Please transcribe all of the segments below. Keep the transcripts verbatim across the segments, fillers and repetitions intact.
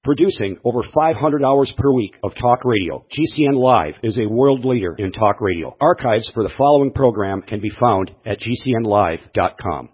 Producing over five hundred hours per week of talk radio, G C N Live is a world leader in talk radio. Archives for the following program can be found at G C N live dot com.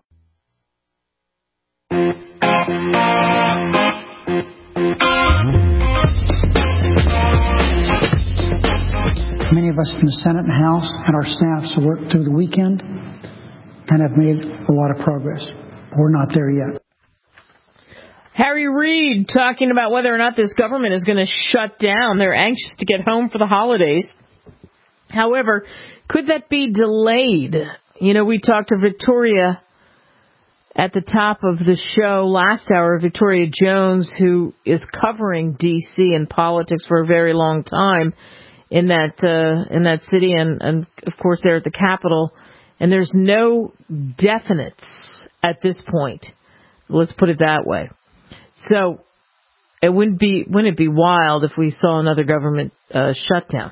Many of us in the Senate and House and our staffs have worked through the weekend and have made a lot of progress. We're not there yet. Harry Reid talking about whether or not this government is going to shut down. They're anxious to get home for the holidays. However, could that be delayed? You know, we talked to Victoria at the top of the show last hour, Victoria Jones, who is covering D C and politics for a very long time in that uh, in that city, and, and of course they're at the Capitol. And there's no definites at this point. Let's put it that way. So it wouldn't be wouldn't it be wild if we saw another government uh, shutdown?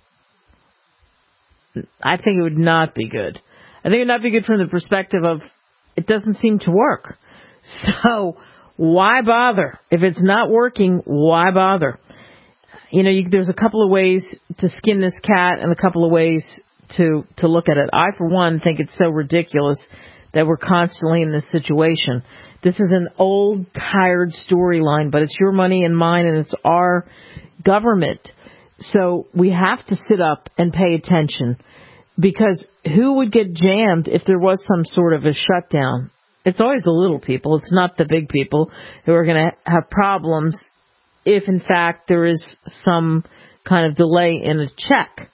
I think it would not be good. I think it would not be good from the perspective of it doesn't seem to work. So why bother? If it's not working, why bother? You know, you, there's a couple of ways to skin this cat and a couple of ways to, to look at it. I, for one, think it's so ridiculous that we're constantly in this situation. This is an old, tired storyline, but it's your money and mine, and it's our government. So we have to sit up and pay attention, because who would get jammed if there was some sort of a shutdown? It's always the little people. It's not the big people who are going to have problems if, in fact, there is some kind of delay in a check.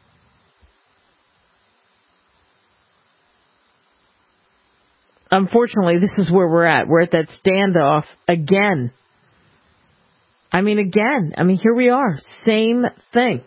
Unfortunately, this is where we're at. We're at that standoff again. I mean, again. I mean, here we are. Same thing.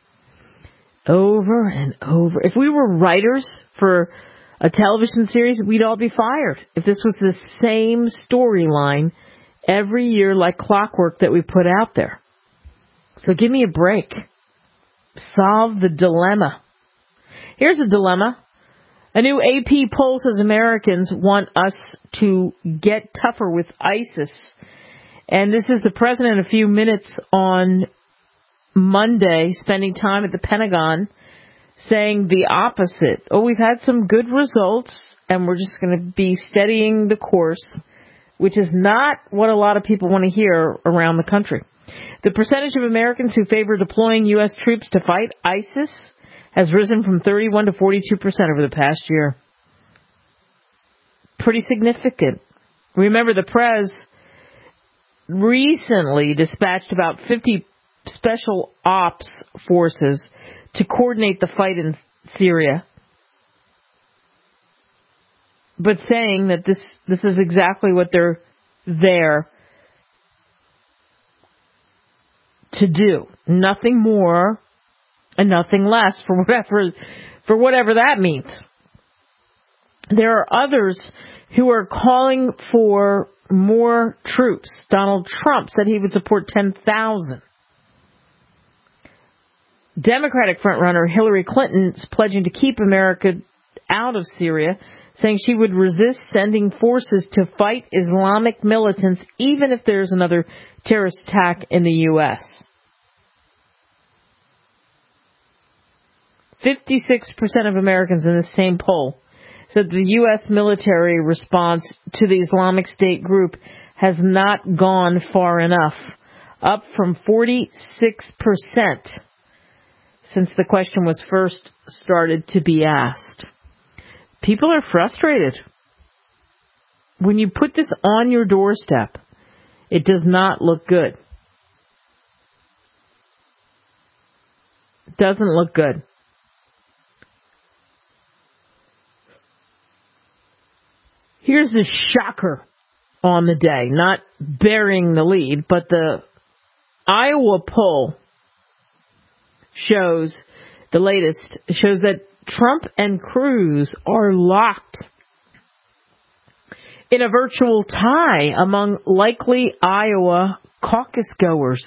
Over and over. If we were writers for a television series, we'd all be fired. If this was the same storyline every year like clockwork that we put out there. So give me a break. Solve the dilemma. Here's a dilemma. A new A P poll says Americans want us to get tougher with ISIS. And this is the president a few minutes on Monday, spending time at the Pentagon, saying the opposite. Oh, we've had some good results, and we're just going to be steadying the course, which is not what a lot of people want to hear around the country. The percentage of Americans who favor deploying U S troops to fight ISIS has risen from thirty-one to forty-two percent over the past year. Pretty significant. Remember, the Prez recently dispatched about fifty special ops forces to coordinate the fight in Syria, but saying that this, this is exactly what they're there to do. Nothing more and nothing less, for whatever, for whatever that means. There are others who are calling for more troops. Donald Trump said he would support ten thousand. Democratic frontrunner Hillary Clinton is pledging to keep America out of Syria, saying she would resist sending forces to fight Islamic militants, even if there's another terrorist attack in the U S fifty-six percent of Americans in this same poll said the U S military response to the Islamic State group has not gone far enough, up from forty-six percent since the question was first started to be asked. People are frustrated. When you put this on your doorstep, it does not look good. It doesn't look good. Here's the shocker on the day, not burying the lead, but the Iowa poll shows, the latest, shows that Trump and Cruz are locked in a virtual tie among likely Iowa caucus goers.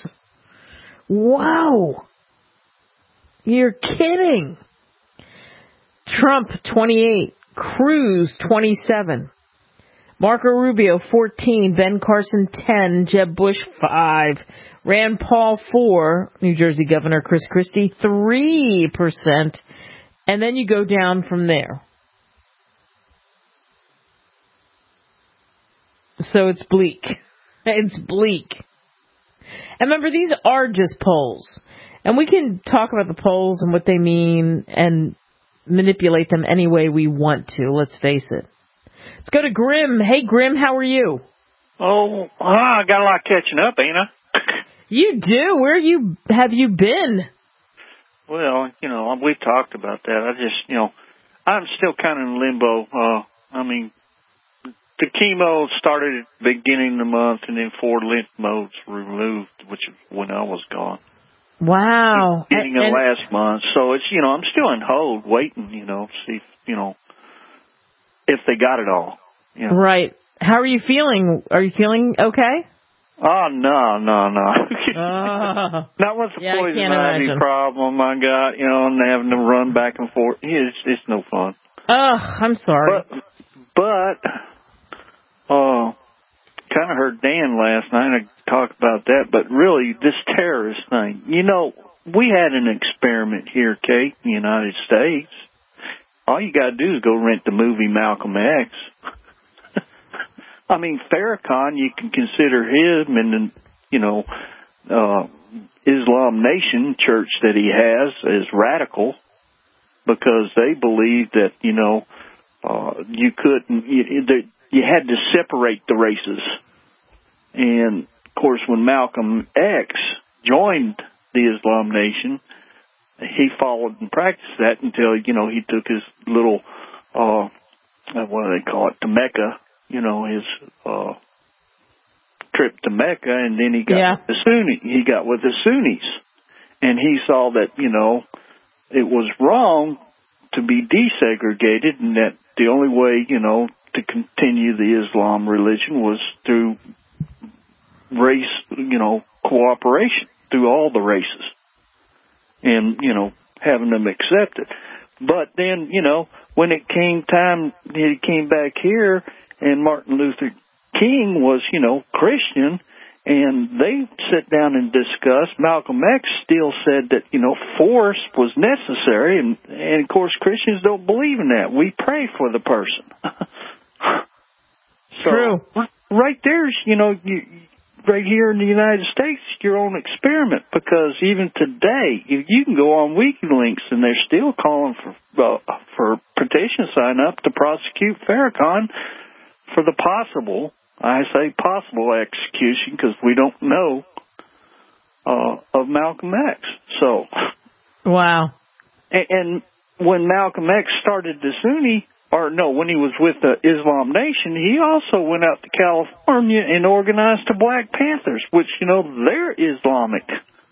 Wow. You're kidding. Trump, twenty-eight. Cruz, twenty-seven. Marco Rubio, fourteen. Ben Carson, ten. Jeb Bush, five. Rand Paul, four. New Jersey Governor Chris Christie, three percent. And then you go down from there. So it's bleak. It's bleak. And remember, these are just polls. And we can talk about the polls and what they mean and manipulate them any way we want to, let's face it. Let's go to Grim. Hey, Grim, how are you? Oh, I got a lot catching up, ain't I? You do? Where you have you been? Well, you know, we've talked about that. I just, you know, I'm still kind of in limbo. Uh, I mean, the chemo started at the beginning of the month, and then four lymph nodes removed, which is when I was gone. Wow. Beginning and, of and, last month. So it's, you know, I'm still in hold, waiting, you know, see, if, you know, if they got it all. You know. Right. How are you feeling? Are you feeling okay? Oh, no, no, no. uh, Not with the yeah, poison ivy problem I got, you know, and having to run back and forth. It's, it's no fun. Oh, I'm sorry. But, but uh, kind of heard Dan last night talk about that, but really, this terrorist thing, you know, we had an experiment here, Kate, in the United States. All you got to do is go rent the movie Malcolm X. I mean, Farrakhan, you can consider him in the, you know, uh, Islam Nation church that he has as radical because they believe that, you know, uh, you couldn't, you, you had to separate the races. And, of course, when Malcolm X joined the Islam Nation, he followed and practiced that until, you know, he took his little, uh, what do they call it, to Mecca. You know, his uh, trip to Mecca, and then he got yeah. with the Sunni. He got with the Sunnis, and he saw that, you know, it was wrong to be desegregated, and that the only way, you know, to continue the Islam religion was through race, you know, cooperation through all the races, and you know, having them accept it. But then, you know, when it came time, he came back here. And Martin Luther King was, you know, Christian, and they sat down and discussed. Malcolm X still said that, you know, force was necessary, and, and of course, Christians don't believe in that. We pray for the person. So, true. Right there's, you know, you, right here in the United States, your own experiment, because even today, you, you can go on WikiLeaks, and they're still calling for uh, for petition sign up to prosecute Farrakhan for the possible, I say possible execution because we don't know, uh, of Malcolm X. So, wow. And, and when Malcolm X started the Sunni, or no, when he was with the Islam Nation, he also went out to California and organized the Black Panthers, which, you know, they're Islamic.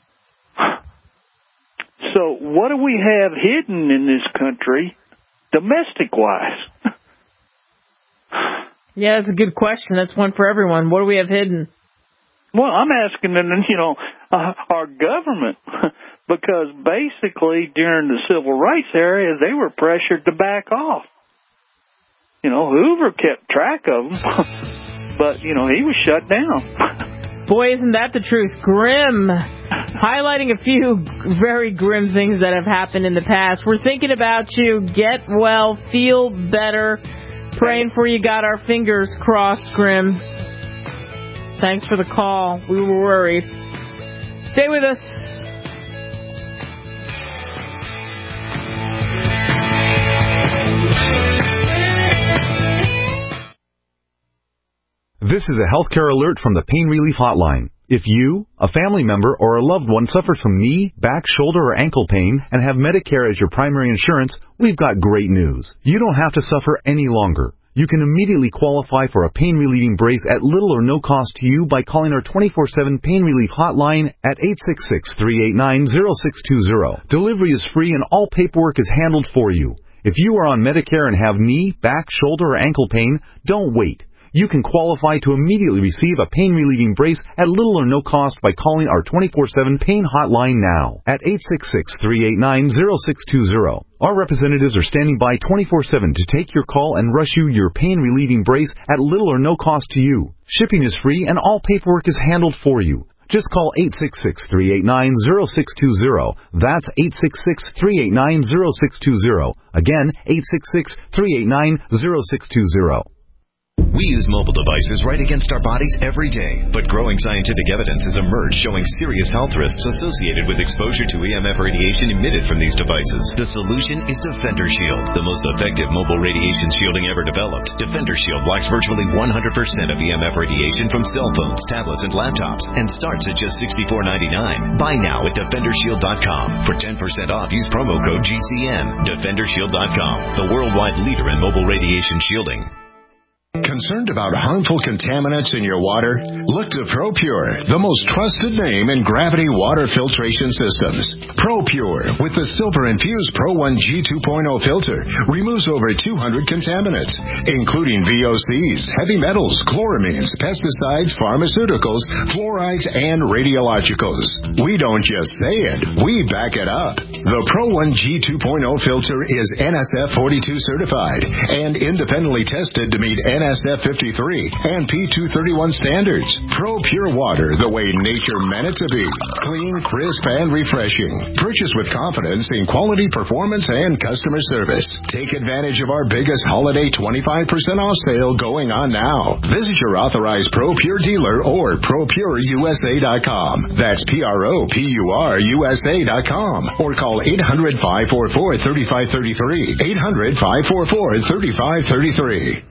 So what do we have hidden in this country, domestic-wise? Yeah, that's a good question. That's one for everyone. What do we have hidden? Well, I'm asking, you know, uh, our government, because basically during the civil rights era, they were pressured to back off. You know, Hoover kept track of them, but, you know, he was shut down. Boy, isn't that the truth. Grim. Highlighting a few very grim things that have happened in the past. We're thinking about you. Get well. Feel better. Praying for you. Got our fingers crossed, Grim. Thanks for the call. We were worried. Stay with us. This is a healthcare alert from the Pain Relief Hotline. If you, a family member, or a loved one suffers from knee, back, shoulder, or ankle pain and have Medicare as your primary insurance, we've got great news. You don't have to suffer any longer. You can immediately qualify for a pain-relieving brace at little or no cost to you by calling our twenty-four seven Pain Relief Hotline at eight six six, three eight nine, zero six two zero. Delivery is free and all paperwork is handled for you. If you are on Medicare and have knee, back, shoulder, or ankle pain, don't wait. you can qualify to immediately receive a pain-relieving brace at little or no cost by calling our twenty-four seven pain hotline now at eight six six, three eight nine, zero six two zero. Our representatives are standing by twenty-four seven to take your call and rush you your pain-relieving brace at little or no cost to you. Shipping is free and all paperwork is handled for you. Just call eight six six, three eight nine, zero six two zero. That's eight six six, three eight nine, zero six two zero. Again, eight six six, three eight nine, zero six two zero. We use mobile devices right against our bodies every day, but growing scientific evidence has emerged showing serious health risks associated with exposure to E M F radiation emitted from these devices. The solution is Defender Shield, the most effective mobile radiation shielding ever developed. Defender Shield blocks virtually one hundred percent of E M F radiation from cell phones, tablets, and laptops, and starts at just sixty-four ninety-nine. Buy now at defender shield dot com. For ten percent off, use promo code G C N. defender shield dot com, the worldwide leader in mobile radiation shielding. Concerned about harmful contaminants in your water? Look to ProPure, the most trusted name in gravity water filtration systems. ProPure, with the silver-infused Pro one G two point oh filter, removes over two hundred contaminants, including V O Cs, heavy metals, chloramines, pesticides, pharmaceuticals, fluorides, and radiologicals. We don't just say it, we back it up. The Pro one G two point oh filter is N S F forty-two certified and independently tested to meet N S F fifty-three and P two thirty-one standards. ProPure water, the way nature meant it to be. Clean, crisp, and refreshing. Purchase with confidence in quality, performance, and customer service. Take advantage of our biggest holiday twenty-five percent off sale going on now. Visit your authorized ProPure dealer or pro pure U S A dot com. That's P R O P U R U S A dot com. Or call eight hundred, five four four, three five three three. eight hundred, five four four, three five three three.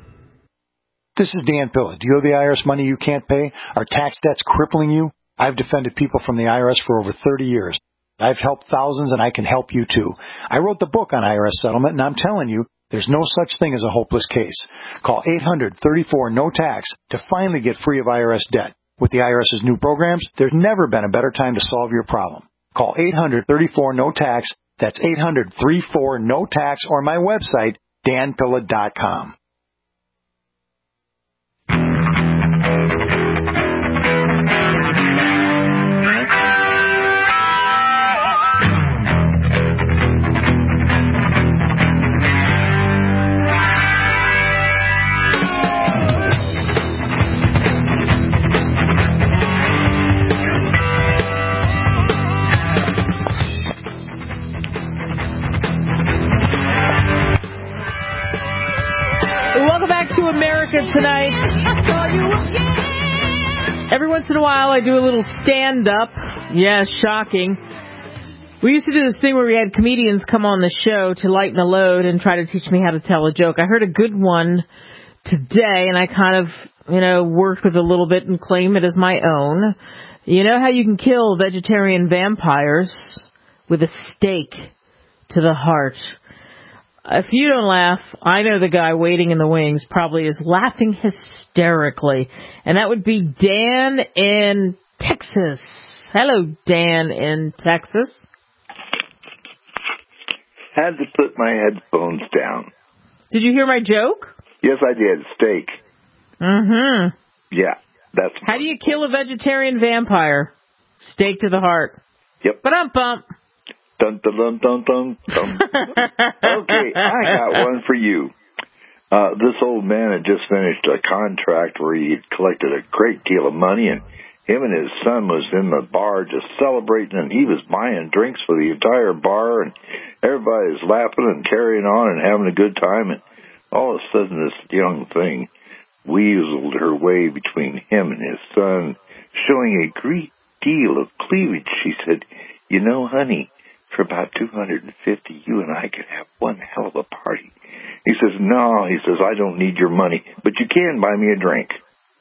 This is Dan Pilla. Do you owe the I R S money you can't pay? Are tax debts crippling you? I've defended people from the I R S for over thirty years. I've helped thousands, and I can help you too. I wrote the book on I R S settlement, and I'm telling you, there's no such thing as a hopeless case. Call eight hundred, thirty-four, no tax to finally get free of I R S debt. With the IRS's new programs, there's never been a better time to solve your problem. Call eight hundred, thirty-four, no tax. That's eight hundred, thirty-four, no tax, or my website, dan pilla dot com. America Tonight. Every once in a while I do a little stand-up. Yes, shocking. We used to do this thing where we had comedians come on the show to lighten the load and try to teach me how to tell a joke. I heard a good one today, and I kind of, you know, worked with a little bit and claim it as my own. You know how you can kill vegetarian vampires? With a stake to the heart. If you don't laugh, I know the guy waiting in the wings probably is laughing hysterically. And that would be Dan in Texas. Hello, Dan in Texas. Had to put my headphones down. Did you hear my joke? Yes, I did. Steak. Mm-hmm. Yeah, that's... How do you kill a vegetarian vampire? Stake to the heart. Yep. Ba-dum-bump. Dun, dun, dun, dun, dun, dun. Okay, I got one for you. Uh, this old man had just finished a contract where he had collected a great deal of money, and him and his son was in the bar just celebrating, and he was buying drinks for the entire bar, and everybody was laughing and carrying on and having a good time, and all of a sudden this young thing weaseled her way between him and his son, showing a great deal of cleavage. She said, "You know, honey, for about two hundred fifty, you and I could have one hell of a party." He says, "No," he says, "I don't need your money, but you can buy me a drink."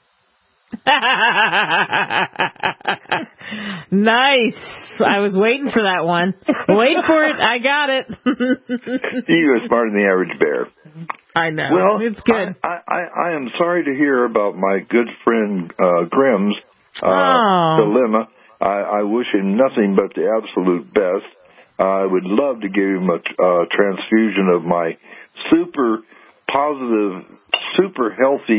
Nice. I was waiting for that one. Wait for it. I got it. You are smarter than the average bear. I know. Well, it's good. I, I, I am sorry to hear about my good friend uh, Grimm's uh, oh. dilemma. I, I wish him nothing but the absolute best. I would love to give him a uh, transfusion of my super positive, super healthy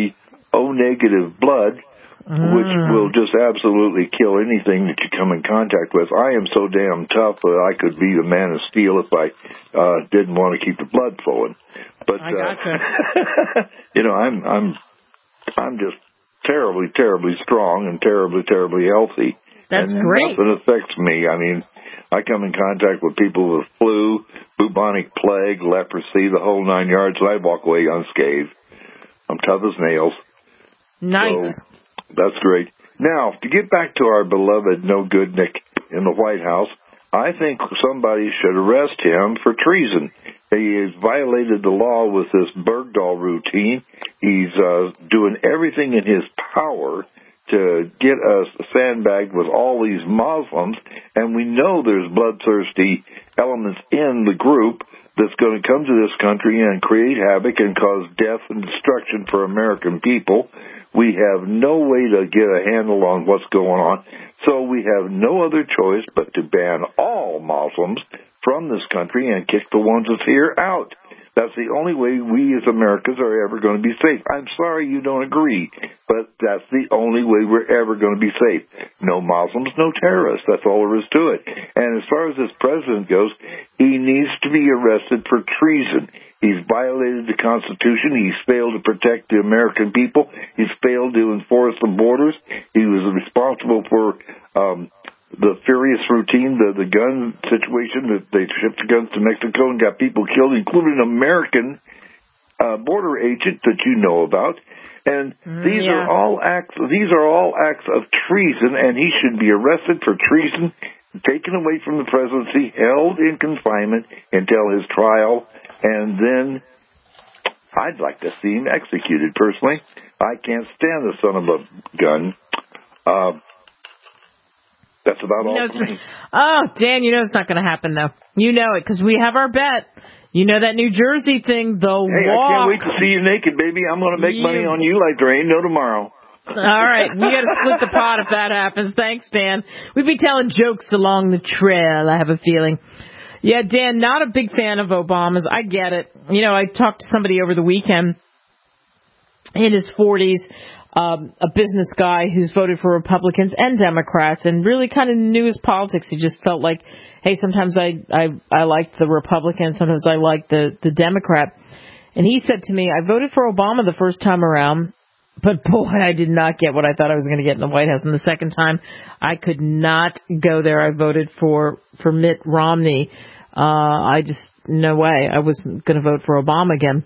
O negative blood, mm. which will just absolutely kill anything that you come in contact with. I am so damn tough that I could be the man of steel if I uh, didn't want to keep the blood flowing. But I gotcha. uh, you know, I'm I'm I'm just terribly, terribly strong and terribly, terribly healthy. That's and great. Nothing affects me. I mean, I come in contact with people with flu, bubonic plague, leprosy, the whole nine yards, and I walk away unscathed. I'm tough as nails. Nice. So that's great. Now, to get back to our beloved no good Nick in the White House, I think somebody should arrest him for treason. He has violated the law with this Bergdahl routine. He's uh, doing everything in his power to get us sandbagged with all these Muslims, and we know there's bloodthirsty elements in the group that's going to come to this country and create havoc and cause death and destruction for American people. We have no way to get a handle on what's going on, so we have no other choice but to ban all Muslims from this country and kick the ones that's here out. That's the only way we as Americans are ever going to be safe. I'm sorry you don't agree, but that's the only way we're ever going to be safe. No Muslims, no terrorists. That's all there is to it. And as far as this president goes, he needs to be arrested for treason. He's violated the Constitution. He's failed to protect the American people. He's failed to enforce the borders. He was responsible for um, the furious routine, the, the gun situation that they shipped guns to Mexico and got people killed, including an American uh, border agent that you know about. And mm, these yeah. are all acts. These are all acts of treason, and he should be arrested for treason, taken away from the presidency, held in confinement until his trial, and then I'd like to see him executed. Personally, I can't stand the son of a gun. Uh, That's about all. You know, oh, Dan, you know it's not going to happen, though. You know it, because we have our bet. You know that New Jersey thing, the hey, walk. I can't wait to see you naked, baby. I'm going to make you... money on you like there ain't no tomorrow. All right, we got to split the pot if that happens. Thanks, Dan. We'd be telling jokes along the trail, I have a feeling. Yeah, Dan, not a big fan of Obama's. I get it. You know, I talked to somebody over the weekend in his forties. Um, a business guy who's voted for Republicans and Democrats and really kind of knew his politics. He just felt like, hey, sometimes I, I, I liked the Republican, sometimes I liked the, the Democrat. And he said to me, I voted for Obama the first time around, but boy, I did not get what I thought I was going to get in the White House. And the second time, I could not go there. I voted for, for Mitt Romney. Uh, I just, no way. I wasn't going to vote for Obama again.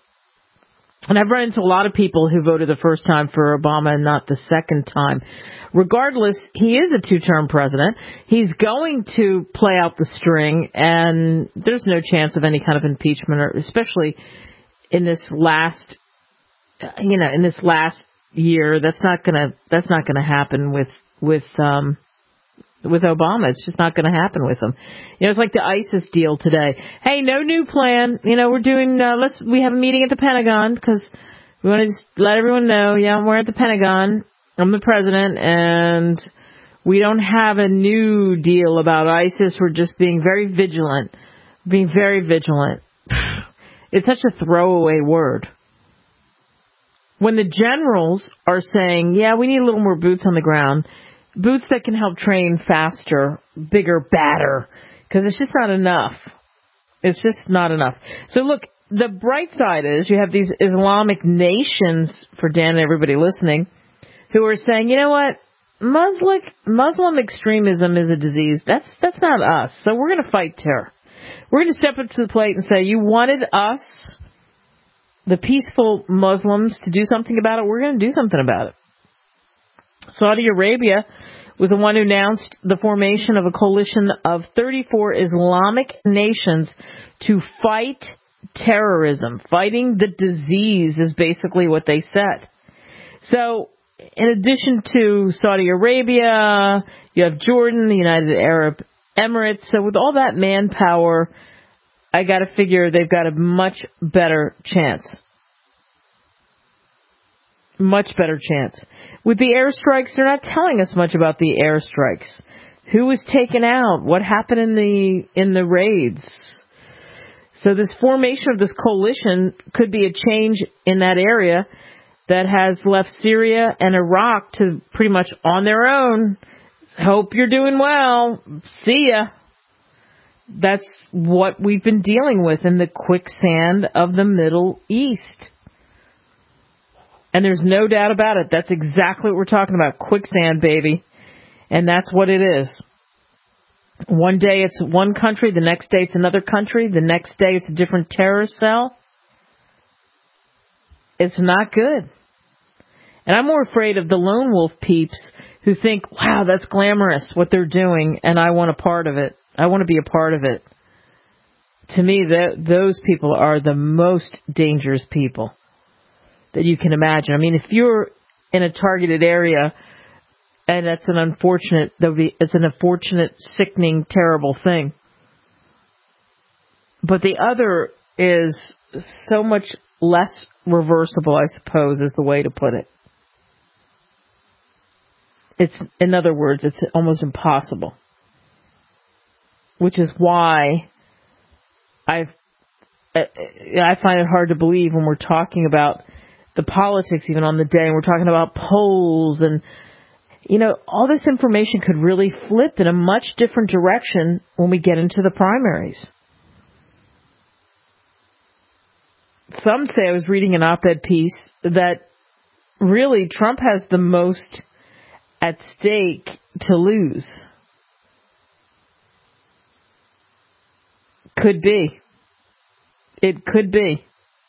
And I've run into a lot of people who voted the first time for Obama and not the second time. Regardless, he is a two-term president. He's going to play out the string, and there's no chance of any kind of impeachment, or especially in this last, you know, in this last year. That's not gonna, that's not gonna happen with with um, with Obama. It's just not going to happen with him. You know, it's like the ISIS deal today. Hey, no new plan. You know, we're doing, uh, let's, we have a meeting at the Pentagon because we want to just let everyone know, yeah, we're at the Pentagon. I'm the president, and we don't have a new deal about ISIS. We're just being very vigilant. Being very vigilant. It's such a throwaway word. When the generals are saying, yeah, we need a little more boots on the ground, boots that can help train faster, bigger, badder, because it's just not enough. It's just not enough. So look, the bright side is you have these Islamic nations, for Dan and everybody listening, who are saying, you know what, Muslim Muslim extremism is a disease. That's that's not us. So we're going to fight terror. We're going to step up to the plate and say, you wanted us, the peaceful Muslims, to do something about it. We're going to do something about it. Saudi Arabia was the one who announced the formation of a coalition of thirty-four Islamic nations to fight terrorism. Fighting the disease is basically what they said. So, in addition to Saudi Arabia, you have Jordan, the United Arab Emirates. So with all that manpower, I got to figure they've got a much better chance. Much better chance. With the airstrikes, they're not telling us much about the airstrikes. Who was taken out? What happened in the in the raids? So this formation of this coalition could be a change in that area. that has left Syria and Iraq to pretty much on their own. Hope you're doing well. See ya. That's what we've been dealing with in the quicksand of the Middle East. And there's no doubt about it. That's exactly what we're talking about. Quicksand, baby. And that's what it is. One day it's one country, the next day it's another country, the next day it's a different terrorist cell. It's not good. And I'm more afraid of the lone wolf peeps who think, wow, that's glamorous what they're doing, and I want a part of it. I want to be a part of it. To me, that, those people are the most dangerous people that you can imagine. I mean, if you're in a targeted area, and that's an unfortunate, it's an unfortunate, sickening, terrible thing. But the other is so much less reversible, I suppose, is the way to put it. It's, in other words, it's almost impossible. Which is why I've, I find it hard to believe when we're talking about the politics even on the day, and we're talking about polls and, you know, all this information could really flip in a much different direction when we get into the primaries. Some say, I was reading an op-ed piece, that really Trump has the most at stake to lose. Could be. It could be.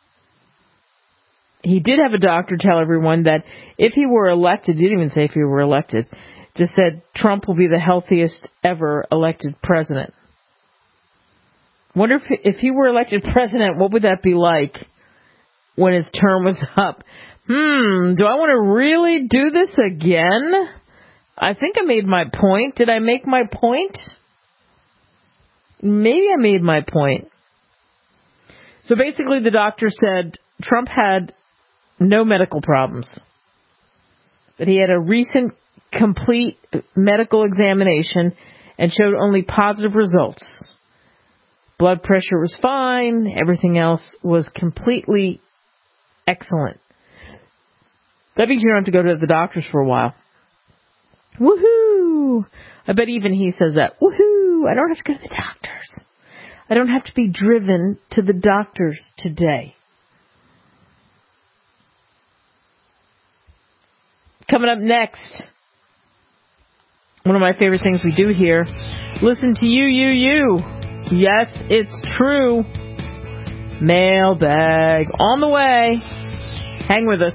He did have a doctor tell everyone that if he were elected, didn't even say if he were elected, just said Trump will be the healthiest ever elected president. Wonder if if he were elected president, what would that be like when his term was up? Hmm, do I want to really do this again? I think I made my point. Did I make my point? Maybe I made my point. So basically the doctor said Trump had no medical problems, that he had a recent complete medical examination and showed only positive results. Blood pressure was fine. Everything else was completely excellent. That means you don't have to go to the doctors for a while. Woohoo! I bet even he says that. Woohoo! I don't have to go to the doctors. I don't have to be driven to the doctors today. Coming up next, one of my favorite things we do here, listen to you, you, you. Yes, it's true. Mailbag on the way. Hang with us.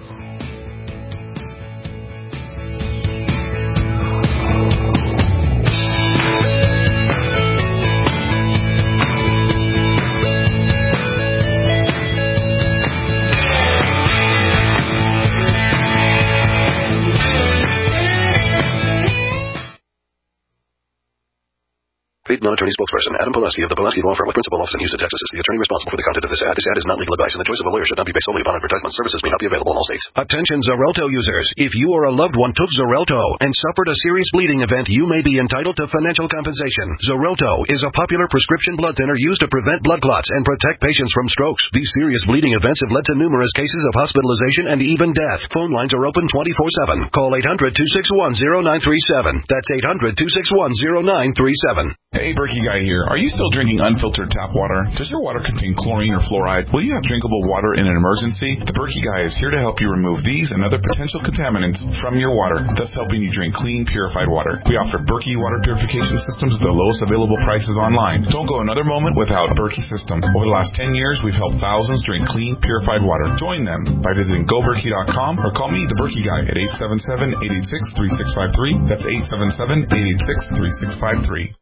Paid non-attorney spokesperson Adam Pulaski of the Pulaski Law Firm with principal office in Houston, Texas is the attorney responsible for the content of this ad. This ad is not legal advice, and the choice of a lawyer should not be based solely upon advertisement. Services may not be available in all states. Attention Xarelto users. If you or a loved one took Xarelto and suffered a serious bleeding event, you may be entitled to financial compensation. Xarelto is a popular prescription blood thinner used to prevent blood clots and protect patients from strokes. These serious bleeding events have led to numerous cases of hospitalization and even death. Phone lines are open twenty-four seven. Call eight hundred, two six one, zero nine three seven. That's eight hundred, two six one, zero nine three seven. Hey, Berkey Guy here. Are you still drinking unfiltered tap water? Does your water contain chlorine or fluoride? Will you have drinkable water in an emergency? The Berkey Guy is here to help you remove these and other potential contaminants from your water, thus helping you drink clean, purified water. We offer Berkey water purification systems at the lowest available prices online. Don't go another moment without Berkey system. Over the last ten years, we've helped thousands drink clean, purified water. Join them by visiting go berkey dot com or call me, the Berkey Guy, at eight seven seven, eight eight six, three six five three. That's eight seven seven, eight eight six, three six five three.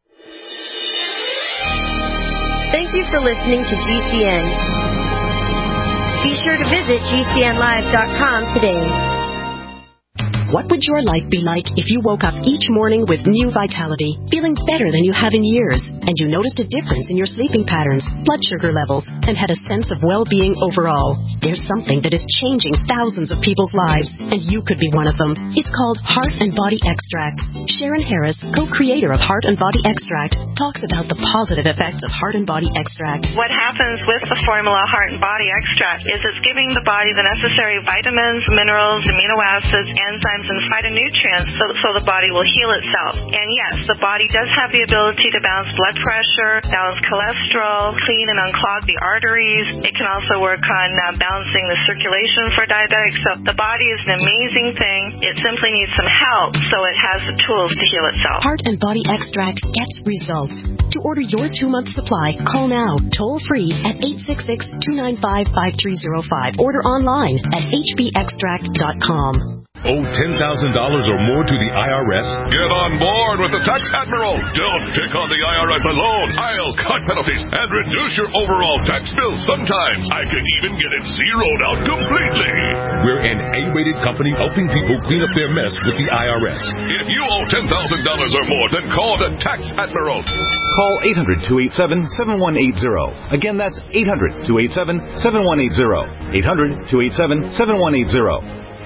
Thank you for listening to G C N. Be sure to visit G C N live dot com today. What would your life be like if you woke up each morning with new vitality, feeling better than you have in years, and you noticed a difference in your sleeping patterns, blood sugar levels, and had a sense of well-being overall? There's something that is changing thousands of people's lives, and you could be one of them. It's called Heart and Body Extract. Sharon Harris, co-creator of Heart and Body Extract, talks about the positive effects of Heart and Body Extract. What happens with the formula Heart and Body Extract is it's giving the body the necessary vitamins, minerals, amino acids, enzymes, and phytonutrients so, so the body will heal itself. And yes, the body does have the ability to balance blood pressure, balance cholesterol, clean and unclog the arteries. It can also work on uh, balancing the circulation for diabetics. So the body is an amazing thing. It simply needs some help so it has the tools to heal itself. Heart and Body Extract gets results. To order your two-month supply, call now, toll-free at eight six six, two nine five, five three zero five. Order online at h b extract dot com. Owe ten thousand dollars or more to the I R S? Get on board with the Tax Admiral. Don't pick on the I R S alone. I'll cut penalties and reduce your overall tax bill. Sometimes I can even get it zeroed out completely. We're an A-rated company helping people clean up their mess with the I R S. If you owe ten thousand dollars or more, then call the Tax Admiral. Call eight hundred, two eight seven, seven one eight zero. Again, that's eight hundred, two eight seven, seven one eight zero. eight hundred, two eight seven, seven one eight zero.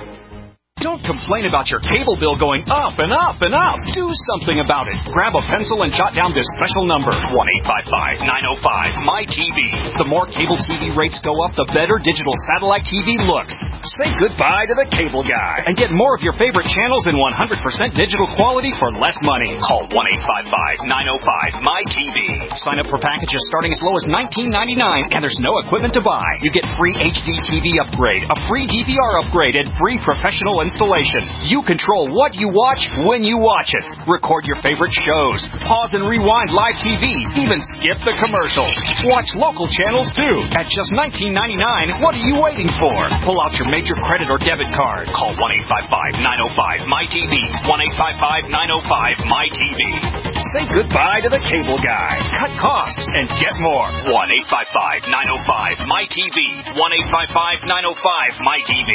Don't complain about your cable bill going up and up and up. Do something about it. Grab a pencil and jot down this special number, one eight five five, nine oh five, M Y T V. The more cable T V rates go up, the better digital satellite T V looks. Say goodbye to the cable guy and get more of your favorite channels in one hundred percent digital quality for less money. Call one eight five five, nine oh five, M Y T V. Sign up for packages starting as low as nineteen ninety-nine, and there's no equipment to buy. You get free H D T V upgrade, a free D V R upgrade, and free professional installation. You control what you watch when you watch it. Record your favorite shows. Pause and rewind live T V. Even skip the commercials. Watch local channels too. At just nineteen ninety-nine, what are you waiting for? Pull out your major credit or debit card. Call one eight five five, nine oh five, M Y T V. one eight five five, nine oh five, M Y T V. Say goodbye to the cable guy. Cut costs and get more. one eight five five, nine oh five, M Y T V. one eight five five, nine oh five, M Y T V.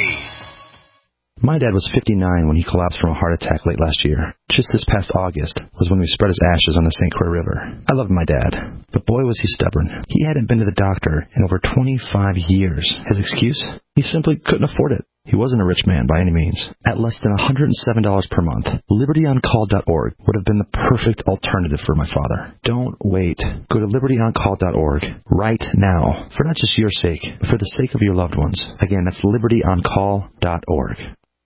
My dad was fifty-nine when he collapsed from a heart attack late last year. Just this past August was when we spread his ashes on the Saint Croix River. I loved my dad, but boy was he stubborn. He hadn't been to the doctor in over twenty-five years. His excuse? He simply couldn't afford it. He wasn't a rich man by any means. At less than one hundred seven dollars per month, liberty on call dot org would have been the perfect alternative for my father. Don't wait. Go to liberty on call dot org right now, for not just your sake, but for the sake of your loved ones. Again, that's liberty on call dot org.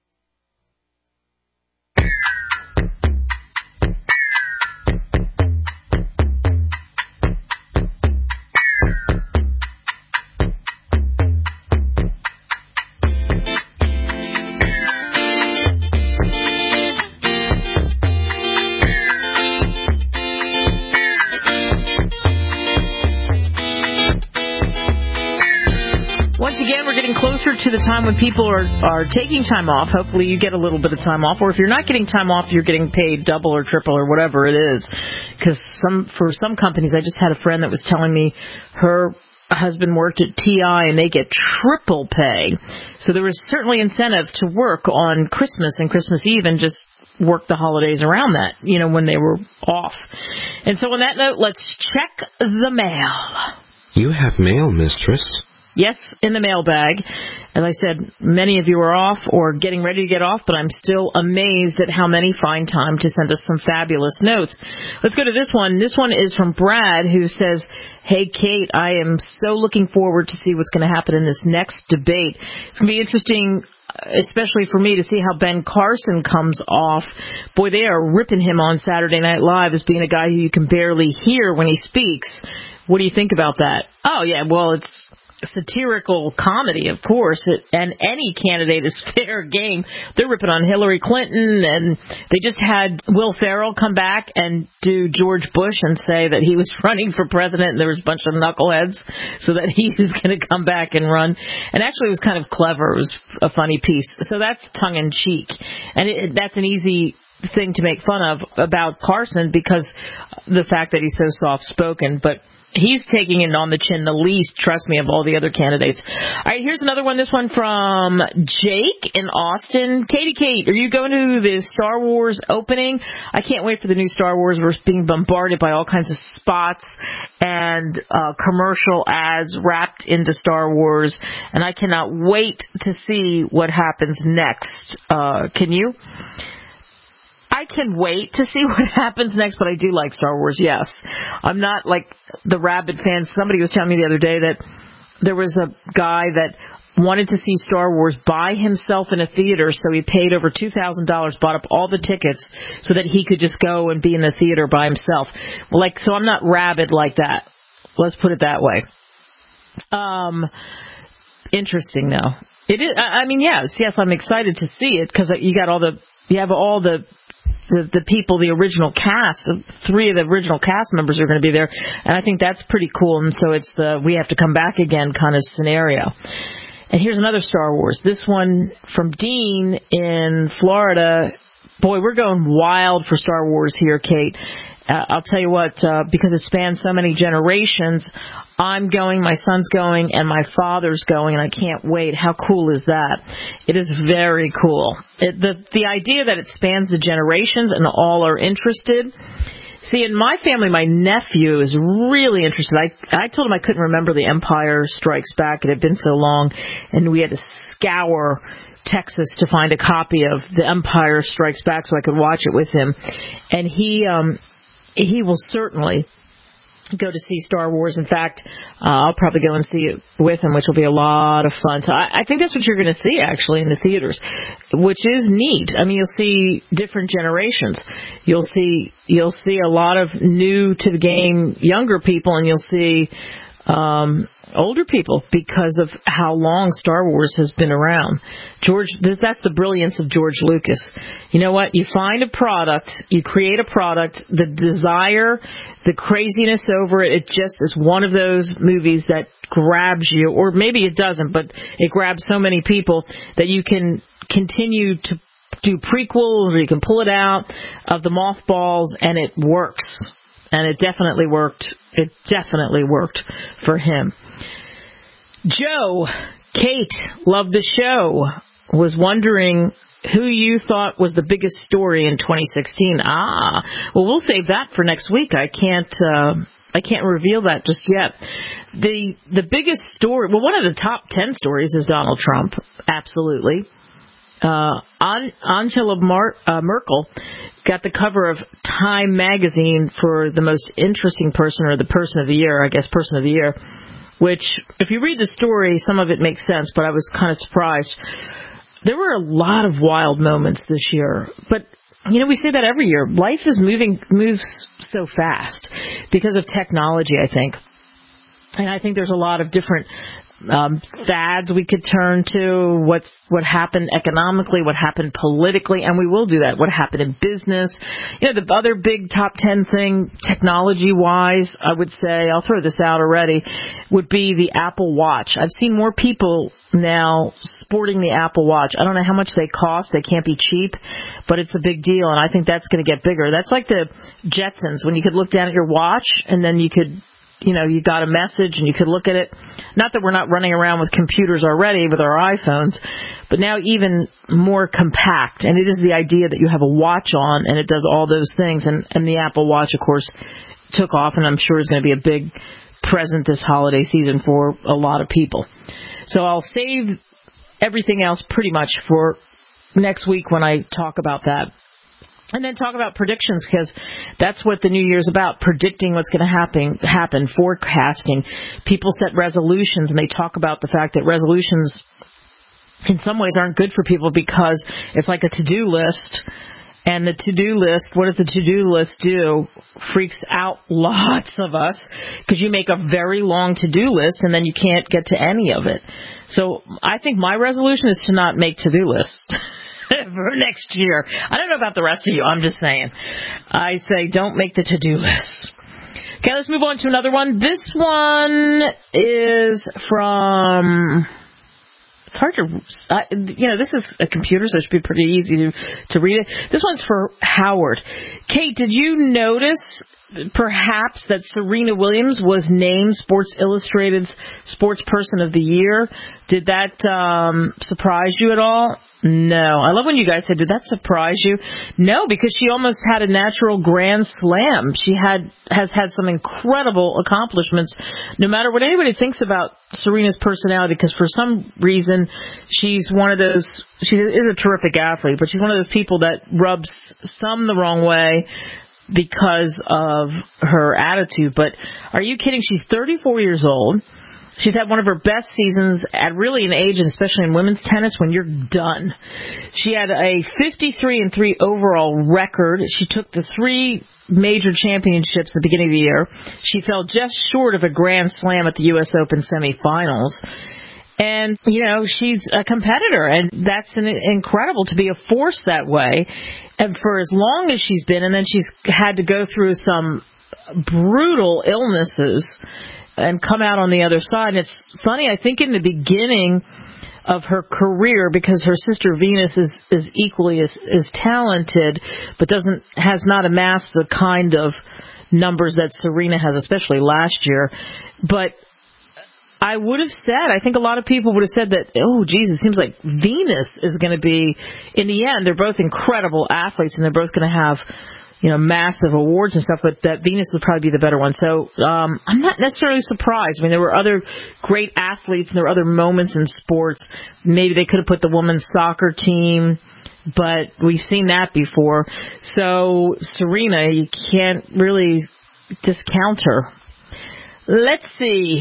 Closer to the time when people are, are taking time off. Hopefully you get a little bit of time off, or if you're not getting time off, you're getting paid double or triple or whatever it is. Because some for some companies, I just had a friend that was telling me her husband worked at T I and they get triple pay. So there was certainly incentive to work on Christmas and Christmas Eve and just work the holidays around that, you know, when they were off. And so on that note, let's check the mail. You have mail, mistress. Yes, in the mailbag. As I said, many of you are off or getting ready to get off, but I'm still amazed at how many find time to send us some fabulous notes. Let's go to this one. This one is from Brad, who says, "Hey, Kate, I am so looking forward to see what's going to happen in this next debate. It's going to be interesting, especially for me, to see how Ben Carson comes off. Boy, they are ripping him on Saturday Night Live as being a guy who you can barely hear when he speaks. What do you think about that?" Oh, yeah, well, it's satirical comedy, of course, and any candidate is fair game. They're ripping on Hillary Clinton, and they just had Will Ferrell come back and do George Bush and say that he was running for president and there was a bunch of knuckleheads, so that he's going to come back and run. And actually it was kind of clever. It was a funny piece. So that's tongue-in-cheek. And it, that's an easy thing to make fun of about Carson because the fact that he's so soft-spoken. But he's taking it on the chin the least, trust me, of all the other candidates. All right, here's another one. This one from Jake in Austin. Katie Kate, are you going to the Star Wars opening? I can't wait for the new Star Wars. We're being bombarded by all kinds of spots and uh, commercial ads wrapped into Star Wars, and I cannot wait to see what happens next. Uh, can you? I can wait to see what happens next, but I do like Star Wars, yes. I'm not like the rabid fan. Somebody was telling me the other day that there was a guy that wanted to see Star Wars by himself in a theater, so he paid over two thousand dollars, bought up all the tickets so that he could just go and be in the theater by himself. Like, so I'm not rabid like that. Let's put it that way. Um, interesting, though. It is. I mean, yes, yes, I'm excited to see it because you got all the, you have all the. The, the people, the original cast, three of the original cast members are going to be there, and I think that's pretty cool. And so it's the we have to come back again kind of scenario. And here's another Star Wars. This one from Dean in Florida. Boy, we're going wild for Star Wars here, Kate. Uh, I'll tell you what, uh, because it spans so many generations, I'm going, my son's going, and my father's going, and I can't wait. How cool is that? It is very cool. It, the the idea that it spans the generations and all are interested. See, in my family, my nephew is really interested. I I told him I couldn't remember The Empire Strikes Back. It had been so long, and we had to scour Texas to find a copy of The Empire Strikes Back so I could watch it with him. And he um he will certainly go to see Star Wars. In fact, uh, I'll probably go and see it with him, which will be a lot of fun. So I, I think that's what you're going to see, actually, in the theaters, which is neat. I mean, you'll see different generations. You'll see you'll see a lot of new to the game younger people, and you'll see um, older people because of how long Star Wars has been around. George, that's the brilliance of George Lucas. You know what? You find a product, you create a product, the desire, the craziness over it, it just is one of those movies that grabs you, or maybe it doesn't, but it grabs so many people that you can continue to do prequels, or you can pull it out of the mothballs, and it works. And it definitely worked. It definitely worked for him. Joe, Kate, loved the show. Was wondering who you thought was the biggest story in twenty sixteen. Ah, well, we'll save that for next week. I can't, uh, I can't reveal that just yet. The the biggest story, well, one of the top ten stories is Donald Trump. Absolutely. Uh, Angela Mar- uh, Merkel got the cover of Time magazine for the most interesting person, or the person of the year, I guess, person of the year, which, if you read the story, some of it makes sense, but I was kind of surprised. There were a lot of wild moments this year, but, you know, we say that every year. Life is moving, moves so fast because of technology, I think. And I think there's a lot of different Um, fads we could turn to, what's what happened economically, what happened politically, and we will do that. What happened in business. You know, the other big top ten thing, technology-wise, I would say, I'll throw this out already, would be the Apple Watch. I've seen more people now sporting the Apple Watch. I don't know how much they cost. They can't be cheap, but it's a big deal, and I think that's going to get bigger. That's like the Jetsons, when you could look down at your watch, and then you could, you know, you got a message and you could look at it. Not that we're not running around with computers already with our iPhones, but now even more compact. And it is the idea that you have a watch on and it does all those things. And, and the Apple Watch, of course, took off, and I'm sure is going to be a big present this holiday season for a lot of people. So I'll save everything else pretty much for next week when I talk about that. And then talk about predictions, because that's what the New Year's about, predicting what's going to happen, happen, forecasting. People set resolutions, and they talk about the fact that resolutions in some ways aren't good for people because it's like a to-do list. And the to-do list, what does the to-do list do? Freaks out lots of us, because you make a very long to-do list and then you can't get to any of it. So I think my resolution is to not make to-do lists for next year. I don't know about the rest of you. I'm just saying. I say don't make the to-do list. Okay, let's move on to another one. This one is from... It's hard to... Uh, you know, this is a computer, so it should be pretty easy to, to read it. This one's for Howard. Kate, did you notice perhaps that Serena Williams was named Sports Illustrated's Sports Person of the Year. Did that um, surprise you at all? No. I love when you guys said, did that surprise you? No, because she almost had a natural grand slam. She had has had some incredible accomplishments, no matter what anybody thinks about Serena's personality, because for some reason she's one of those, she is a terrific athlete, but she's one of those people that rubs some the wrong way because of her attitude. But are you kidding? She's thirty-four years old. She's had one of her best seasons at really an age, and especially in women's tennis, when you're done. She had a fifty-three and three overall record. She took the three major championships at the beginning of the year. She fell just short of a Grand Slam at the U S Open semifinals. And, you know, she's a competitor, and that's an, incredible to be a force that way. And for as long as she's been, and then she's had to go through some brutal illnesses and come out on the other side. And it's funny, I think in the beginning of her career, because her sister Venus is, is equally as, as talented, but doesn't has not amassed the kind of numbers that Serena has, especially last year. But I would have said, I think a lot of people would have said that, oh, geez, it seems like Venus is going to be, in the end, they're both incredible athletes, and they're both going to have, you know, massive awards and stuff, but that Venus would probably be the better one. So um, I'm not necessarily surprised. I mean, there were other great athletes, and there were other moments in sports. Maybe they could have put the women's soccer team, but we've seen that before. So Serena, you can't really discount her. Let's see.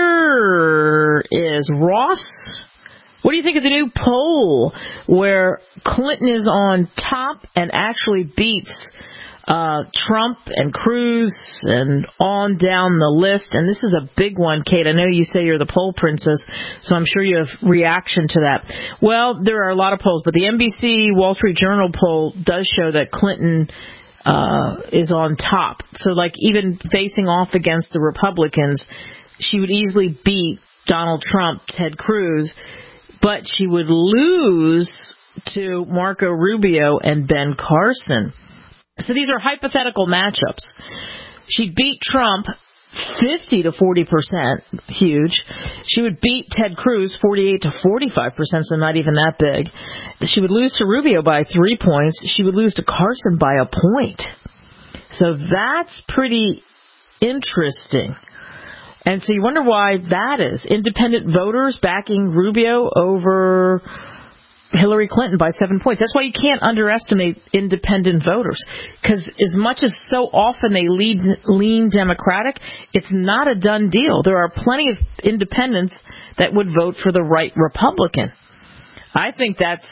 Here is Ross. What do you think of the new poll where Clinton is on top and actually beats uh, Trump and Cruz and on down the list? And this is a big one, Kate. I know you say you're the poll princess, so I'm sure you have reaction to that. Well, there are a lot of polls, but the N B C Wall Street Journal poll does show that Clinton Uh, is on top. So, like, even facing off against the Republicans, she would easily beat Donald Trump, Ted Cruz, but she would lose to Marco Rubio and Ben Carson. So these are hypothetical matchups. She'd beat Trump fifty to forty percent, huge. She would beat Ted Cruz forty-eight to forty-five percent, so not even that big. She would lose to Rubio by three points. She would lose to Carson by a point. So that's pretty interesting. And so you wonder why that is. Independent voters backing Rubio over Hillary Clinton by seven points. That's why you can't underestimate independent voters, because as much as so often they lead, lean Democratic, it's not a done deal. There are plenty of independents that would vote for the right Republican. I think that's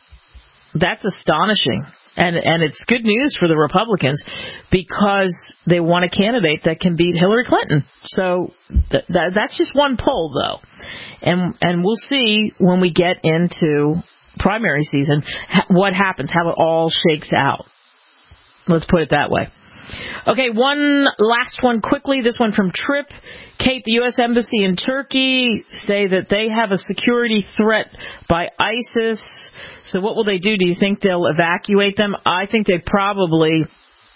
that's astonishing, and and it's good news for the Republicans because they want a candidate that can beat Hillary Clinton. So th- th- that's just one poll, though, and and we'll see when we get into primary season what happens, how it all shakes out. Let's put it that way. Okay, one last one quickly. This one from Trip. Kate, the U S Embassy in Turkey say that they have a security threat by ISIS. So what will they do? Do you think they'll evacuate them? I think they probably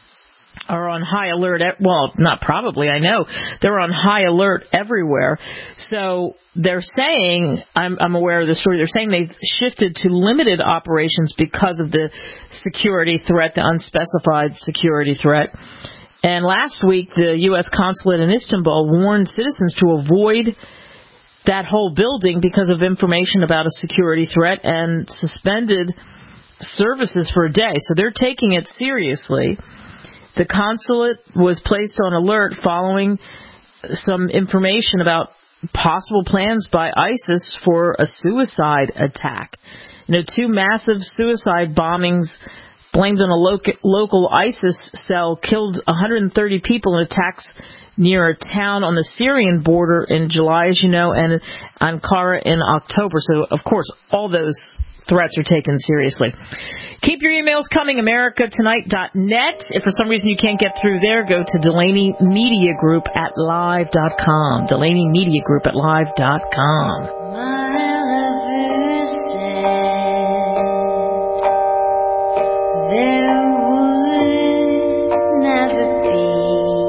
are on high alert. Well, not probably, I know. They're on high alert everywhere. So they're saying, I'm, I'm aware of the story, they're saying they've shifted to limited operations because of the security threat, the unspecified security threat. And last week, the U S consulate in Istanbul warned citizens to avoid that whole building because of information about a security threat and suspended services for a day. So they're taking it seriously. The consulate was placed on alert following some information about possible plans by ISIS for a suicide attack. You know, two massive suicide bombings blamed on a local, local ISIS cell killed one hundred thirty people in attacks near a town on the Syrian border in July, as you know, and Ankara in October. So, of course, all those threats are taken seriously. Keep your emails coming, america tonight dot net. If for some reason you can't get through there, go to Delaney Media Group at live dot com. Delaney Media Group at live dot com. My lover said there would never be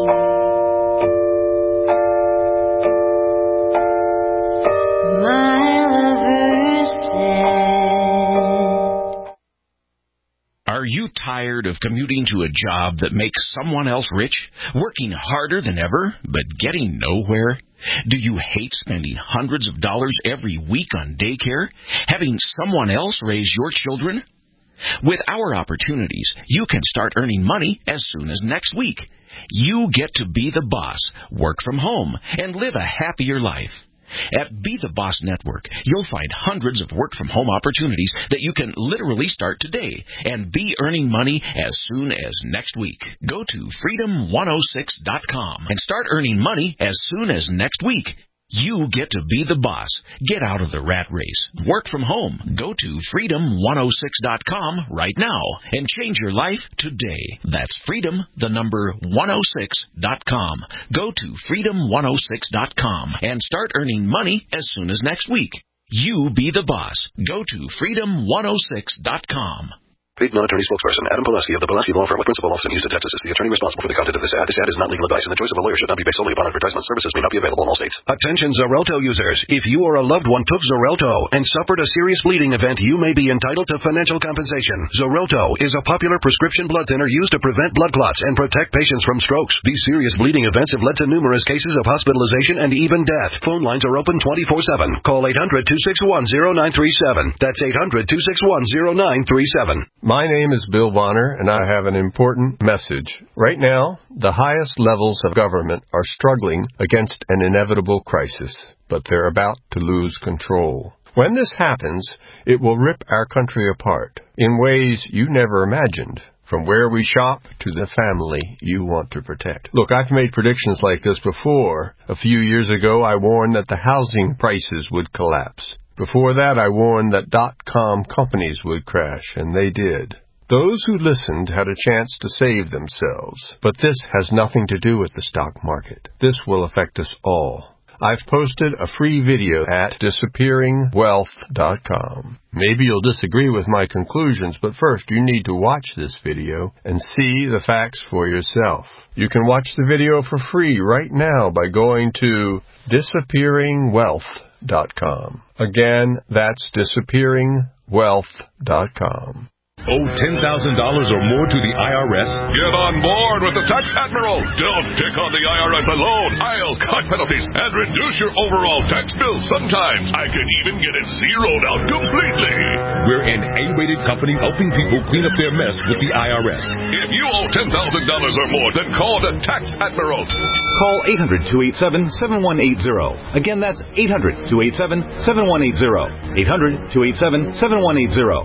of commuting to a job that makes someone else rich? Working harder than ever, but getting nowhere? Do you hate spending hundreds of dollars every week on daycare? Having someone else raise your children? With our opportunities, you can start earning money as soon as next week. You get to be the boss, work from home, and live a happier life. At Be the Boss Network, you'll find hundreds of work-from-home opportunities that you can literally start today and be earning money as soon as next week. Go to freedom one oh six dot com and start earning money as soon as next week. You get to be the boss. Get out of the rat race. Work from home. Go to freedom one oh six dot com right now and change your life today. That's freedom, the number one oh six dot com. Go to freedom one oh six dot com and start earning money as soon as next week. You be the boss. Go to freedom one oh six dot com. Paid non-attorney spokesperson Adam Pulaski of the Pulaski Law Firm with principal office in Houston, Texas is the attorney responsible for the content of this ad. This ad is not legal advice, and the choice of a lawyer should not be based solely upon advertisement. Services may not be available in all states. Attention Xarelto users. If you or a loved one took Xarelto and suffered a serious bleeding event, you may be entitled to financial compensation. Xarelto is a popular prescription blood thinner used to prevent blood clots and protect patients from strokes. These serious bleeding events have led to numerous cases of hospitalization and even death. Phone lines are open twenty-four seven. Call eight hundred two six one oh nine three seven. That's eight hundred two six one oh nine three seven. My name is Bill Bonner, and I have an important message. Right now, the highest levels of government are struggling against an inevitable crisis, but they're about to lose control. When this happens, it will rip our country apart in ways you never imagined. From where we shop to the family you want to protect. Look, I've made predictions like this before. A few years ago, I warned that the housing prices would collapse. Before that, I warned that dot-com companies would crash, and they did. Those who listened had a chance to save themselves. But this has nothing to do with the stock market. This will affect us all. I've posted a free video at disappearing wealth dot com. Maybe you'll disagree with my conclusions, but first you need to watch this video and see the facts for yourself. You can watch the video for free right now by going to disappearing wealth dot com. Again, that's disappearing wealth dot com. Owe ten thousand dollars or more to the I R S? Get on board with the Tax Admiral. Don't take on the I R S alone. I'll cut penalties and reduce your overall tax bill. Sometimes I can even get it zeroed out completely. We're an A-rated company helping people clean up their mess with the I R S. If you owe ten thousand dollars or more, then call the Tax Admiral. Call eight hundred two eight seven seven one eight zero. Again, that's eight hundred two eight seven seven one eight zero. eight hundred two eight seven seven one eight zero.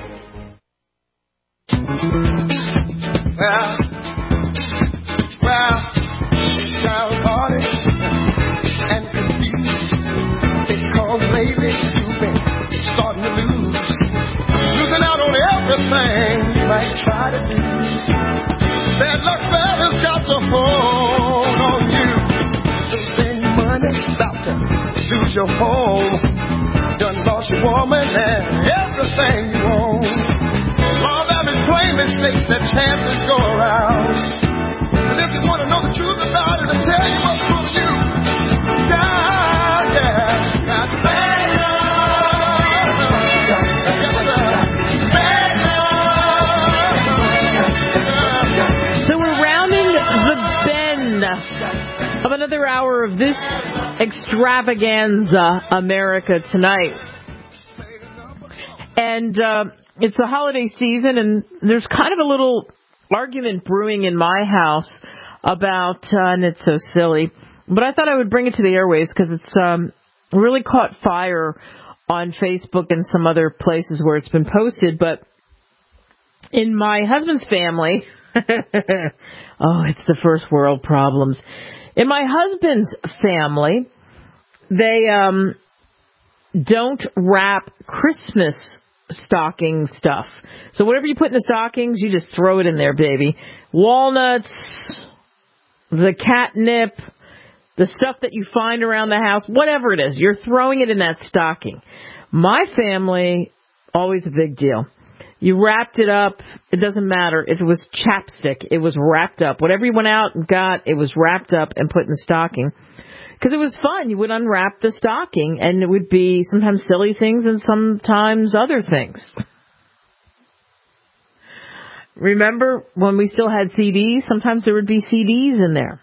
Well, well, child party and confused because lately you've been starting to lose, losing out on everything you might try to do. Bad luck fella's got to hold on you. Spend money, about to lose your home, done lost your woman and everything you own. All that is plain mistakes that chances go around. And if you want to know the truth about it, I'll tell you what's for you. God, yeah, got bad love. So we're rounding the bend of another hour of this extravaganza, America Tonight. And, uh, it's the holiday season, and there's kind of a little argument brewing in my house about, uh, and it's so silly, but I thought I would bring it to the airwaves because it's um, really caught fire on Facebook and some other places where it's been posted. But in my husband's family, oh, it's the first world problems. In my husband's family, they um, don't wrap Christmas stocking stuff. So whatever you put in the stockings, you just throw it in there, baby. Walnuts, the catnip, the stuff that you find around the house, whatever it is, you're throwing it in that stocking. My family, always a big deal. You wrapped it up. It doesn't matter if it was chapstick. It was wrapped up. Whatever you went out and got, it was wrapped up and put in the stocking. Because it was fun. You would unwrap the stocking, and it would be sometimes silly things and sometimes other things. Remember when we still had C Ds? Sometimes there would be C Ds in there.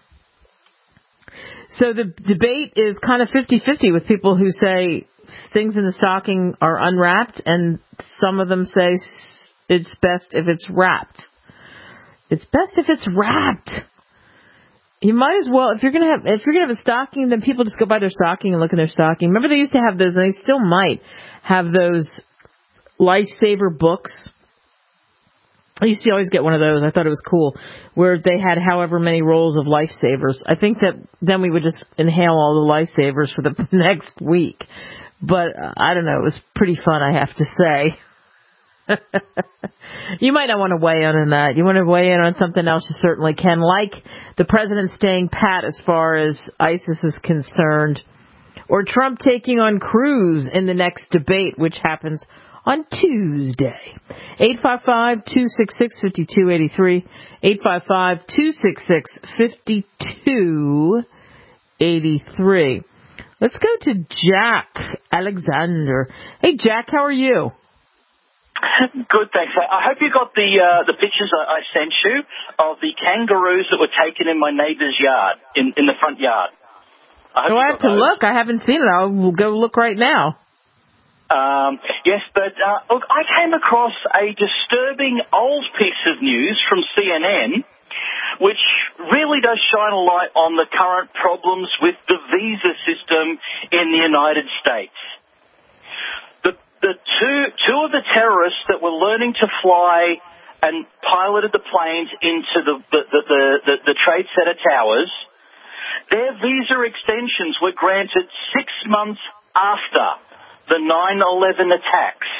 So the debate is kind of fifty-fifty with people who say things in the stocking are unwrapped, and some of them say it's best if it's wrapped. It's best if it's wrapped. You might as well, if you're gonna have if you're gonna have a stocking, then people just go buy their stocking and look in their stocking. Remember they used to have those, and they still might have those Lifesaver books. I used to always get one of those. I thought it was cool, where they had however many rolls of Lifesavers. I think that then we would just inhale all the Lifesavers for the next week. But uh, I don't know. It was pretty fun, I have to say. You might not want to weigh in on that. You want to weigh in on something else, you certainly can, like the president staying pat as far as ISIS is concerned, or Trump taking on Cruz in the next debate, which happens on Tuesday. eight five five, two six six, five two eight three. eight five five, two six six, five two eight three. Let's go to Jack Alexander. Hey, Jack, how are you? Good, thanks. I hope you got the uh, the pictures I, I sent you of the kangaroos that were taken in my neighbour's yard, in, in the front yard. I hope oh, you I got have to those. look. I haven't seen it. I'll go look right now. Um, yes, but uh, look, I came across a disturbing old piece of news from C N N, which really does shine a light on the current problems with the visa system in the United States. The, the two, two of the terrorists that were learning to fly and piloted the planes into the, the, the, the, the, the Trade Center towers, their visa extensions were granted six months after the nine eleven attacks.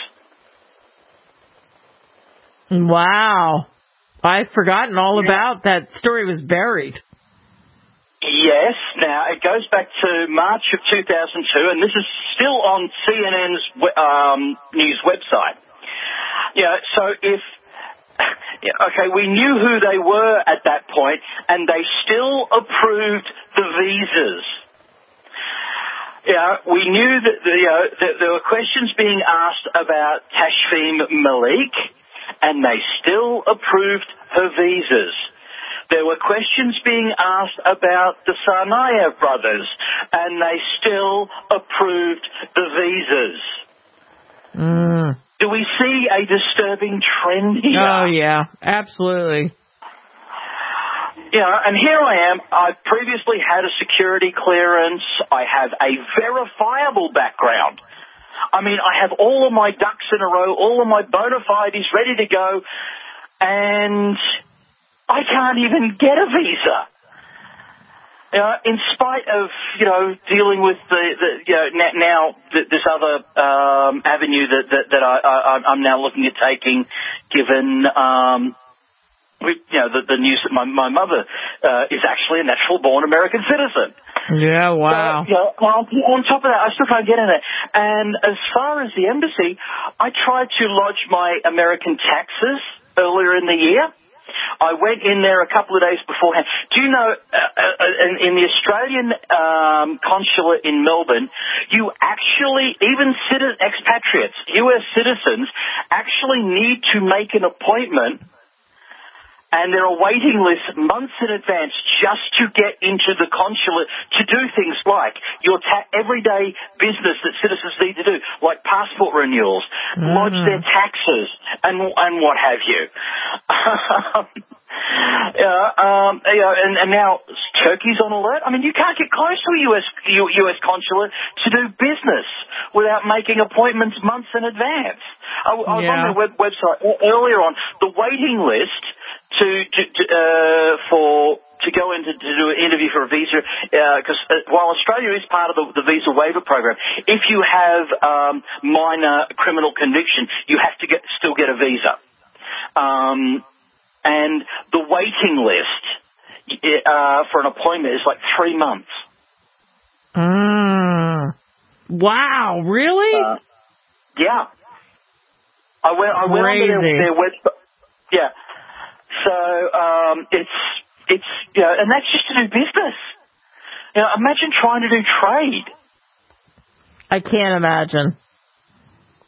Wow. I've forgotten all yeah. about that. Story was buried. Yes. Now, it goes back to March of two thousand two, and this is still on C N N's um, news website. Yeah, so if... Yeah, okay, we knew who they were at that point, and they still approved the visas. Yeah, we knew that, the, you know, that there were questions being asked about Tashfeen Malik, and they still approved her visas. There were questions being asked about the Tsarnaev brothers, and they still approved the visas. Mm. Do we see a disturbing trend here? Oh, yeah, absolutely. You know, and here I am. I previously had a security clearance. I have a verifiable background. I mean, I have all of my ducks in a row, all of my bona fides ready to go, and I can't even get a visa. You know, in spite of, you know, dealing with the, the you know, now this other um, avenue that, that, that I, I, I'm now looking at taking, given... Um, We, you know, the, the news that my, my mother uh, is actually a natural-born American citizen. Yeah, wow. So, you know, on, on top of that, I still can't get in it. And as far as the embassy, I tried to lodge my American taxes earlier in the year. I went in there a couple of days beforehand. Do you know, uh, uh, in, in the Australian um, consulate in Melbourne, you actually, even citi- expatriates, U S citizens, actually need to make an appointment. And there are waiting lists months in advance just to get into the consulate to do things like your ta- everyday business that citizens need to do, like passport renewals, mm. lodge their taxes, and and what have you. yeah, um, yeah, and, and now Turkey's on alert. I mean, you can't get close to a U S U S consulate to do business without making appointments months in advance. I, I was yeah. on their web, website earlier on. The waiting list to, to, to uh, for to go in to, to do an interview for a visa, because uh, uh, while Australia is part of the, the visa waiver program, if you have um, minor criminal conviction, you have to get still get a visa. Um, and the waiting list uh, for an appointment is like three months. Mm. Wow, really? Uh, yeah. I went. I went onto their, their website. Yeah. So um, it's it's you know, and that's just to do business. You know, imagine trying to do trade. I can't imagine.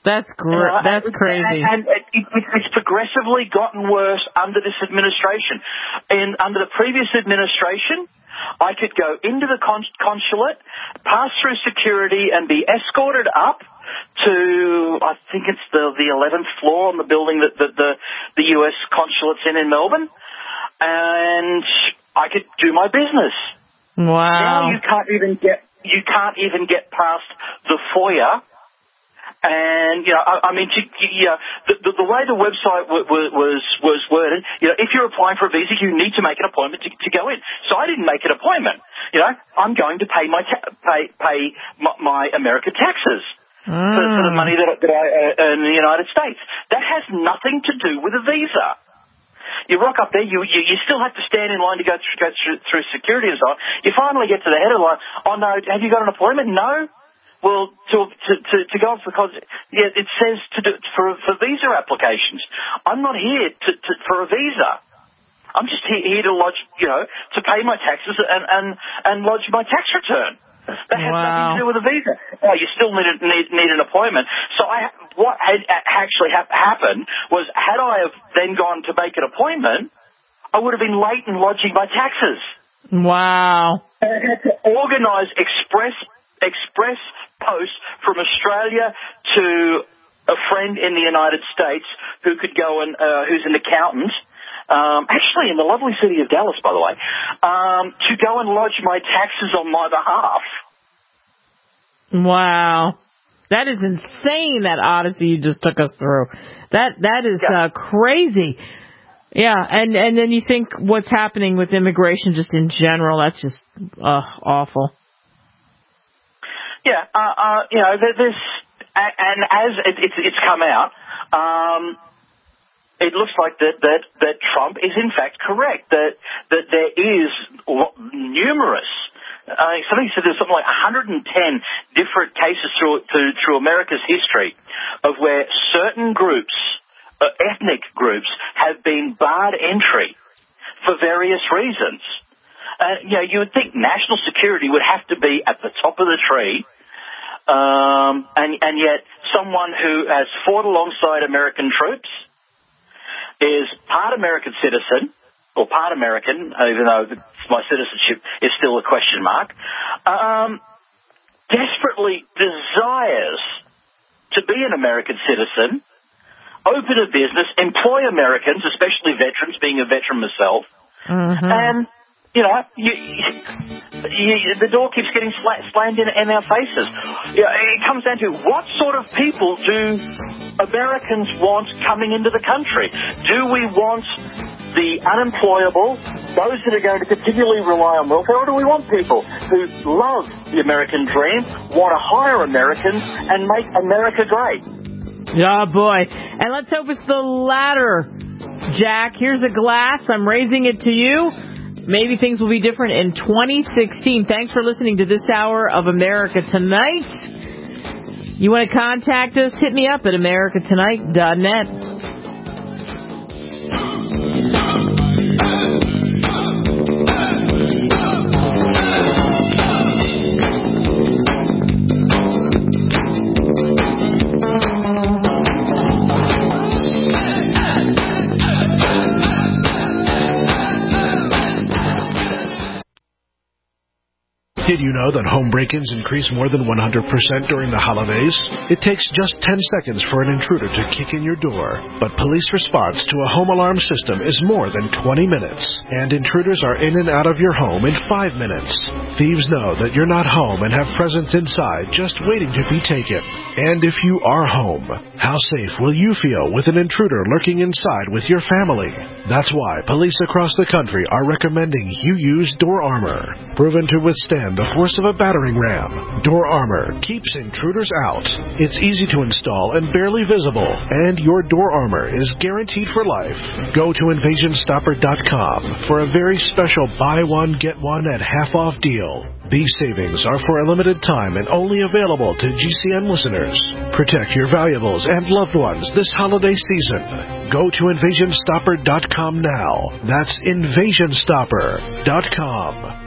That's gr- you know, that's and, crazy. And, and it, it, it's progressively gotten worse under this administration. And under the previous administration, I could go into the cons- consulate, pass through security, and be escorted up to, I think it's the the eleventh floor on the building that, that the the U S consulate's in in Melbourne, and I could do my business. Wow! Now you can't even get you can't even get past the foyer. And, you know, I, I mean, to, you know, the, the, the way the website w- w- was was worded, you know, if you're applying for a visa, you need to make an appointment to, to go in. So I didn't make an appointment. You know, I'm going to pay my ta- pay pay my, my American taxes mm. for, for the money that, that I earn in the United States. That has nothing to do with a visa. You rock up there, you, you you still have to stand in line to go through, go through, through security and so on. You finally get to the head of the line. Oh no, have you got an appointment? No. Well, to to to, to go off because yeah, it says to do for for visa applications. I'm not here to, to for a visa. I'm just here, here to lodge, you know, to pay my taxes and and and lodge my tax return. That has wow. nothing to do with a visa. Oh, you still need a, need need an appointment. So I what had actually ha- happened was had I have then gone to make an appointment, I would have been late in lodging my taxes. Wow. And I had to organise express express post from Australia to a friend in the United States who could go and uh, who's an accountant, um, actually in the lovely city of Dallas, by the way, um, to go and lodge my taxes on my behalf. Wow, that is insane! That odyssey you just took us through. That that is yeah. uh, crazy. Yeah, and and then you think what's happening with immigration just in general? That's just uh, awful. Yeah, uh, uh, you know, there's, and as it, it's, it's come out, um, it looks like that, that, that Trump is in fact correct, that, that there is numerous, uh, something said there's something like one hundred ten different cases through, through, through America's history of where certain groups, uh, ethnic groups, have been barred entry for various reasons. Uh, you know, you would think national security would have to be at the top of the tree, um, and, and yet someone who has fought alongside American troops, is part American citizen, or part American, even though my citizenship is still a question mark, um, desperately desires to be an American citizen, open a business, employ Americans, especially veterans, being a veteran myself, mm-hmm. and You know, you, you, the door keeps getting sla- slammed in, in our faces. You know, it comes down to what sort of people do Americans want coming into the country? Do we want the unemployable, those that are going to continually rely on welfare, or do we want people who love the American dream, want to hire Americans, and make America great? Oh, boy. And let's hope it's the latter, Jack. Here's a glass. I'm raising it to you. Maybe things will be different in twenty sixteen. Thanks for listening to this hour of America Tonight. You want to contact us? Hit me up at america tonight dot net. Did you know that home break-ins increase more than one hundred percent during the holidays? It takes just ten seconds for an intruder to kick in your door. But police response to a home alarm system is more than twenty minutes. And intruders are in and out of your home in five minutes. Thieves know that you're not home and have presents inside just waiting to be taken. And if you are home, how safe will you feel with an intruder lurking inside with your family? That's why police across the country are recommending you use Door Armor. Proven to withstand the force of a battering ram, Door Armor keeps intruders out. It's easy to install and barely visible, and your Door Armor is guaranteed for life. Go to invasion stopper dot com for a very special buy one, get one at half-off deal. These savings are for a limited time and only available to G C N listeners. Protect your valuables and loved ones this holiday season. Go to invasion stopper dot com now. That's invasion stopper dot com.